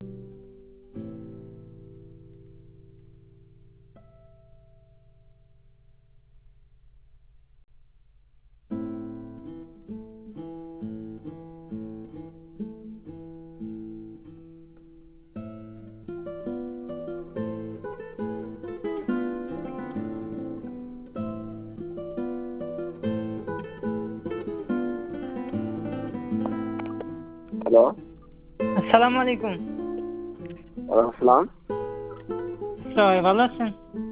Hello, আসসালামু আলাইকুম। ওয়ালাইকুম আসসালাম। সবাই ভালো আছেন?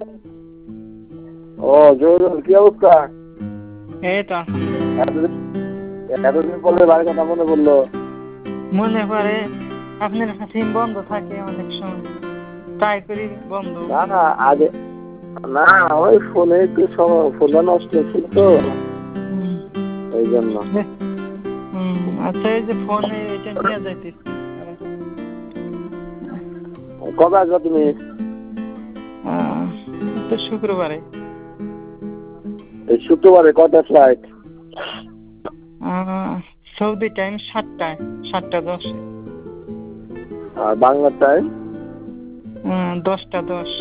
ও জহিরুল, কি অবস্থা? এই তো এতদিন এতদিন পরে বাড়ির কথা মনে পড়লো। মনে পড়ে, আপনার সিম বন্ধ থাকে অনেক সময়, ট্রাই করি বন্ধ। না না, আগে না, ওই ফোনে একটু ফোনটা নষ্ট ছিল তো, হুম, এই জন্য। আচ্ছা, এই যে ফোনে এটা নিয়ে যাইতেছি। কবে আসবে তুমি? তো শুক্রবারে। এই শুক্রবারে কটা ফ্লাইট? সৌদি টাইম 7টায়, 7:10। আর বাংলা টাইম 10:10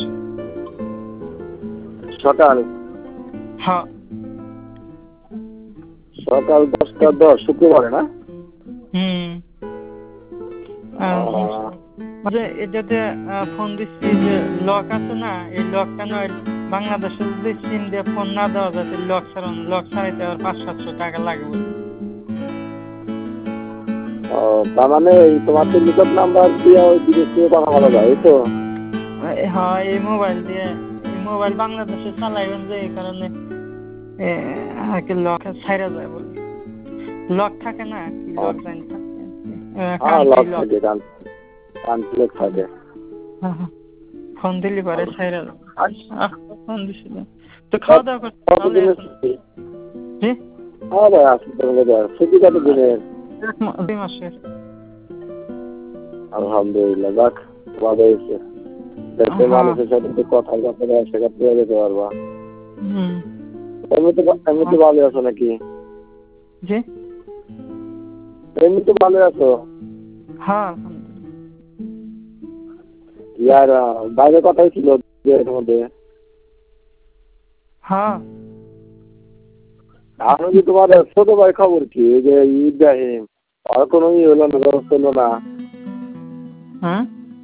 সকাল হ্যাঁ। সকাল 10:10 শুক্রবারে না? হুম। যে এটাতে ফোন দিচ্ছি যে লক আছে না, এই লকটা নয়, বাংলাদেশে যদি সিম দিয়ে ফোন না দেওয়া যায় লক ছাড়াইতে আবার 500-700 টাকা লাগবে। ও, তার মানে এই তোমার তো নিকট নাম্বার দিয়ে ওই বিদেশ থেকে কথা বলা যায়, এই তো? হ্যাঁ, এই মোবাইল বাংলাদেশে চালাইবেন যে এই কারণে লক ছাইরা যায় বলে। লক থাকে না, কি লক জানি থাকে, হ্যাঁ, কান্ট্রি লক লক। থাকে, কানপ্লেক্স থাকে। ফোন দিলি পরে ছাইরা যায়। ফোন দিছিল তো খাওয়া দাওয়া করতে ভালো এখন। জি, হ্যাঁ ভাই, আসলে ছুটি কত দিনের? 2 মাসের। আলহামদুলিল্লাহ, যাক, ভালো হয়েছে। দেশের মানুষের সাথে তো কথা শেখাতে যেতে পারবা। এমনিতে ভালো আছো নাকি? জি, এমনিতে ভালো আছো? হ্যাঁ। ইয়ার বাইরে কথাই ছিল এর মধ্যে। হ্যাঁ, এখন কি তোমার ছোট ভাই খবর কি? এই যে ইব্রাহিম, আর কোনো হলো না, ব্যবস্থা হলো না? হ্যাঁ,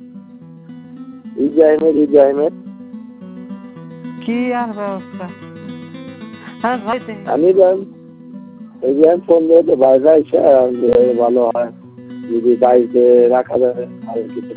ইব্রাহিমের কি আর ব্যবস্থা? হ্যাঁ ভাই, আমি ইব্রাহিম ফোন দিয়ে তো বাইরে এসে ভালো হয় যদি বাড়িতে রাখা যায় আর কিছু